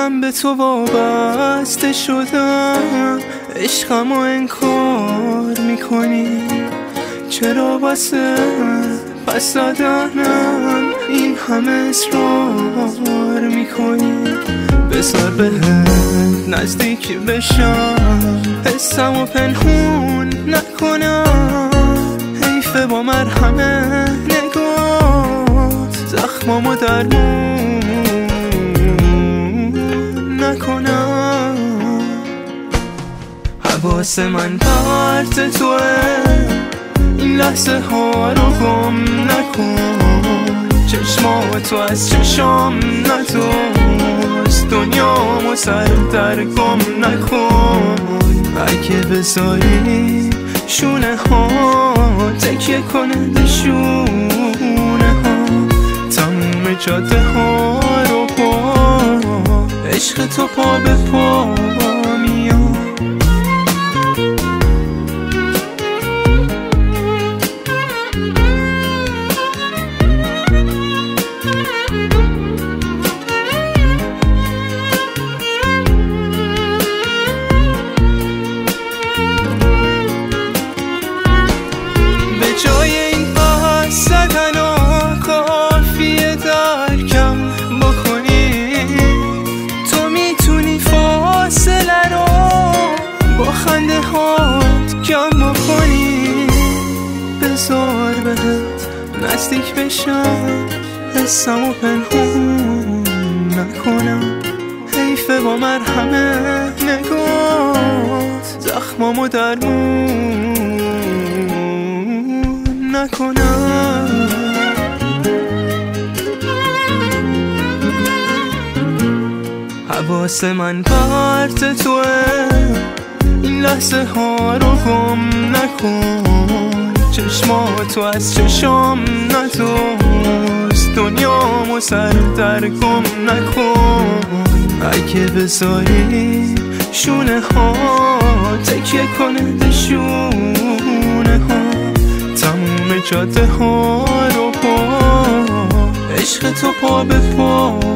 من به تو وابسته شدم، عشقمو انکار میکنی. چرا واسه پس دادنم این همه اصرار میکنی؟ بذار بهت نزدیک بشم، حسمو پنهون نکنم. حیفه با مرهمه نگات زخمامو درمون نکنم. حواس من پرت توه، این لحظه ها رو گم نکن. چشماتو از چشام ندوز، دنیامو سر در گم نکن. اگه بذاری شونه ها تکیه کنه به شونه ها، تموم جاده ها رو با عشق تو پا به پا میاد. جای این بحث زدن کافیه درکم بکنی. تو میتونی فاصله رو با خنده هات کم بکنی. بذار بهت نزدیک بشم، حسمو پنهون نکنم. حیفه با مرهمه نگات زخمامو درمون نکنم. حواس من پرت توه، این لحظه ها رو گم نکن. چشماتو از چشام ندوز، دنیامو سر در گم نکن. اگه بذاری شونه ها تکیه کنه به شونه ها، تموم جاده ها رو با عشق تو پا به پا